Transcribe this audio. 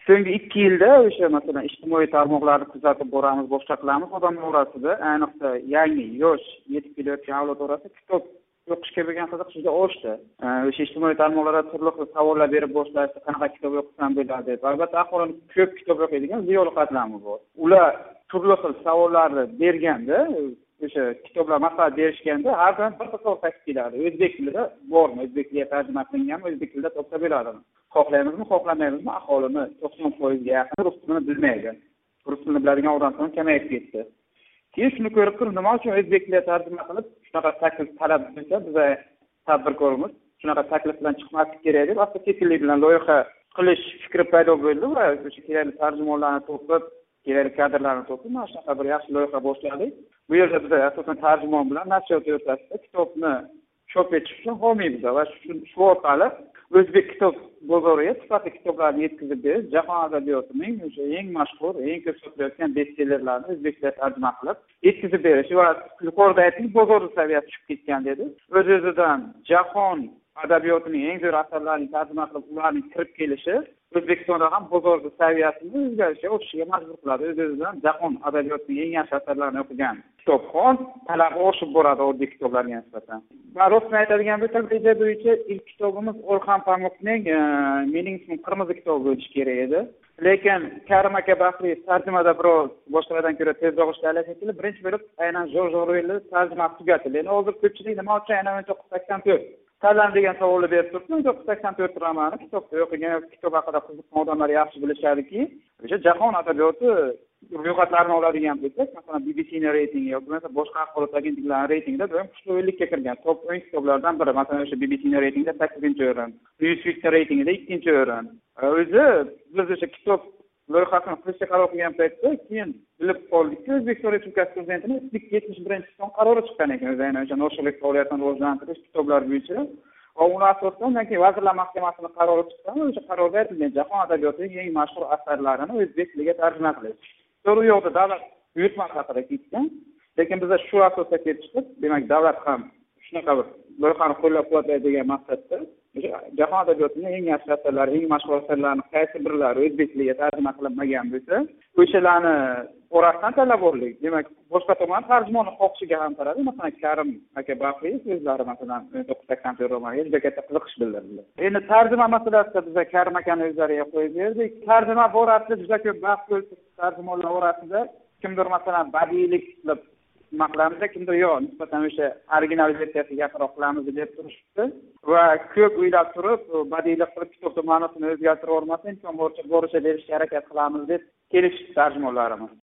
So'nggi 2 yilda o'sha masalan ijtimoiy tarmoqlarni kuzatib boramiz, boshqa qilamiz. Odamlar orasida, ayniqsa yangi, yosh, yetib kelayotgan avlod orasida kitob o'qishga bo'lgan qiziqish juda oshdi. O'sha ijtimoiy tarmoqlarda turli xil savollar berib boshlashdi, qanaqa kitob o'qisam bo'ladi deb. Albatta, aholi ko'p kitob o'qiydigan ziyoli qatlami bor. Ular turli xil savollarni berganda, o'sha kitoblar maslahat berishganda har doim bir xil savol tashkil qiladi. O'zbek tilida bormi? O'zbek tiliga tarjima qilinganmi? O'zbek tilida topsa bo'ladimi? Xohlaymizmi, xohlamaymizmi, aholini 90% ga yaqin rus tilini bilmaydi. Rus tilini biladigan odam soni kamayib ketdi. Keyin shuni ko'rib turib, nima uchun o'zbek tiliga tarjima qilib, shunaqa taklif talab bo'lsa, biz tadbirkorimiz shunaqa taklif bilan chiqmaslik kerak deb, asta sekinlik bilan loyiha qilish fikri paydo bo'ldi va o'sha kerakli tarjimonlarni to'plab, kerakli kadrlarni to'plab, mana shunaqa bir yaxshi loyiha boshladik. Bu yerda biz asosan tarjimon bilan nashriyot o'rtasida kitobni chop etish uchun homiymiz va shu orqali o'zbek kitob bozoriga sifatli kitoblarni yetkazib berish, jahon adabiyotining o'sha eng mashhur, eng ko'p sotilayotgan bestsellerlarni o'zbekcha tarjima qilib yetkazib berish va yuqorida aytdik, bozor saviyasi tushib ketgan dedi. O'z-o'zidan jahon adabiyotining eng zo'r asarlarini tarjima qilib, ularning kirib kelishi O'zbekistonda ham bozor saviyasini o'sishga majbur qiladi. O'z-o'zidan jahon adabiyotining eng yaxshi asarlarini o'qigan kitobxon talabi oshib boradi oddiy kitoblarga nisbatan. Va rostini aytadigan bo'lsam, reja bo'yicha ilk kitobimiz Orxan Pamukning Mening ismim qirmizi kitobi bo'lishi kerak edi. Lekin Karim aka Baxriy tarjimada biroz boshqalardan ko'ra tezroq ishladi shekilli, birinchi bo'lib aynan Jorj Orwellni tarjimasi tugatildi. Endi hozir ko'pchilik nima uchun aynan 1984 tanlandi degan savolni berib turibdi. 1984 romani kitobda o'qigan, kitob haqida qiziqqan odamlar yaxshi bilishadiki, o'sha jahon adabiyoti ro'yxatlarini oladigan bo'lsak, masalan BBC ning reytingi yoki boshqa axborot agentliklarining reytingida doim kuchli 50 ga kirgan top 10 kitoblardan biri. Masalan, o'sha BBC ning reytingida 8-o'rin, Newsweek reytingida 2-o'rin. O'zi biz o'sha kitob loyihasini qilishga qaror qilgan paytda keyin bilib qoldikki, O'zbekiston Respublikasi Prezidentining 71-son qarori chiqqan ekan, aynan o'sha noshirlik faoliyatini rivojlantirish kitoblar bo'yicha. Va uni asosida keyin Vazirlar Mahkamasining qarori chiqqan, o'sha qarorda aytilgan jahon adabiyotining eng mashhur asarlarini o'zbek tiliga tarjima qilish. To'g'ri, u yoqda davlat buyurtmasi haqida ketgan, lekin biz shu asosda kelib chiqib, demak davlat ham shunaqa bir loyihani qo'llab-quvvatlaydi degan maqsadda jahon adabiyotining eng yaxshi asarlari, eng mashhur asarlarini qaysi birlari o'zbek tiliga tarjima qilinmagan bo'lsa, o'shalarni orasidan tanlab oldik. Demak, boshqa tomon tarjimonni xohishiga ham qaradi. Masalan, Karim aka Baxriy so'zlari masalan 1984 romaniga juda katta qiziqish bildirdilar. Endi tarjima masalasida biz Karim akani o'zlariga qo'yib berdik. Tarjima borasida juda ko'p bahs bo'ldi tarjimonlar orasida. Kimdir masalan badiiylik qilib maqlamizda, kimdir yo'q, nisbatan o'sha original versiyasiga yaqinroq qilamiz deb turishdi va ko'p o'ylab turib, badiiylik qilib kitobning ma'nosini o'zgartirib olmasdan imkon boricha berishga harakat qilamiz deb kelishdi tarjimonlarimiz.